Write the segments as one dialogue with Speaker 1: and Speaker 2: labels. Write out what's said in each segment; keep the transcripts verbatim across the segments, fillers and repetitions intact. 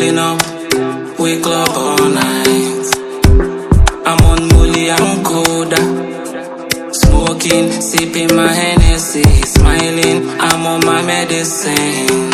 Speaker 1: pulling up, we club all night. I'm on Molly, I'm colder. Smoking, sipping my Hennessy, smiling, I'm on my medicine.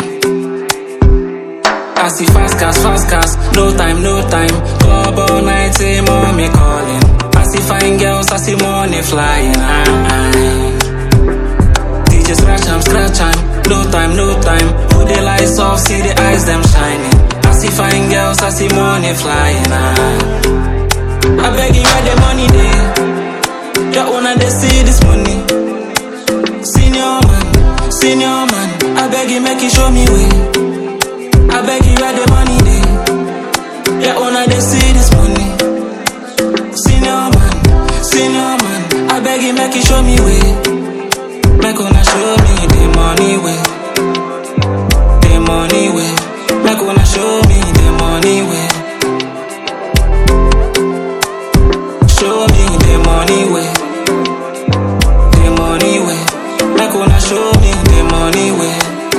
Speaker 1: I see fast cars, fast cars, no time, no time. Club all night, say mommy calling. I see fine girls, I see money flying. I, D J scratch am, scratch am, no time, no time. Put the lights off, see the eyes them shining. I see fine girls, I see money flying. I, I beg you where the money there. Your owner they see this money. Senior man, senior man, I beg you make you show me way. I beg you where the money dey. Your owner they see this money. Senior man, senior man, I beg you make you show me way. Make una show me the money way. The money way. Make una show me the money way. Show me the money way. The money way. Make una show me the money way.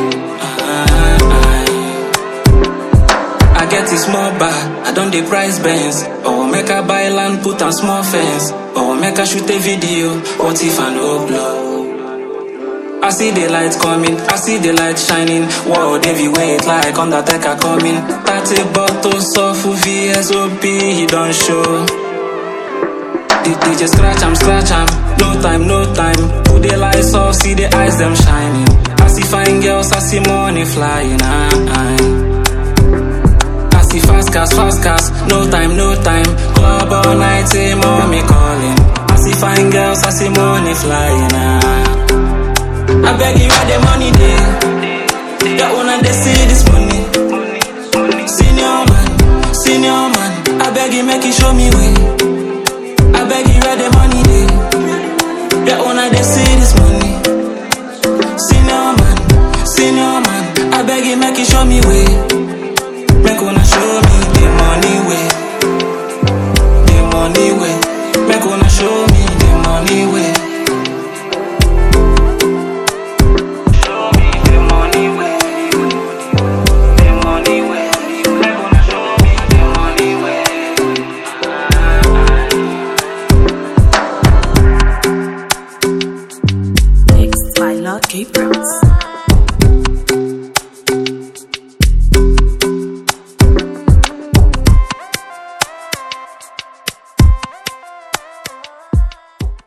Speaker 1: I get it small bar, I don't the price Benz. Or make a buy land, put on small fence. Or make a shoot a video, what if I no blow? I see the lights coming, I see the light shining. Wow, Davey wait like Undertaker coming. thirty bottles of V S O P, he don't show. The D J scratch am, scratch am, no time, no time. Put the lights off, see the eyes them shining. I see fine girls, I see money flying. I, I. See fast cars, fast cars, no time, no time. Club all night, say mommy calling. I see fine girls, I see money flying. Ah. I beg you where the money dey. Your owner they see this money. Senior man, senior man, I beg you make you show me way. I beg you where the money dey. Your owner they see this money. Senior man, senior man, I beg you make you show me way. Make una show me the money way. The money way. Make una show me the money way. Show me the money way. The money way. Make una show me the money way.
Speaker 2: Mixed by Lucky Prince.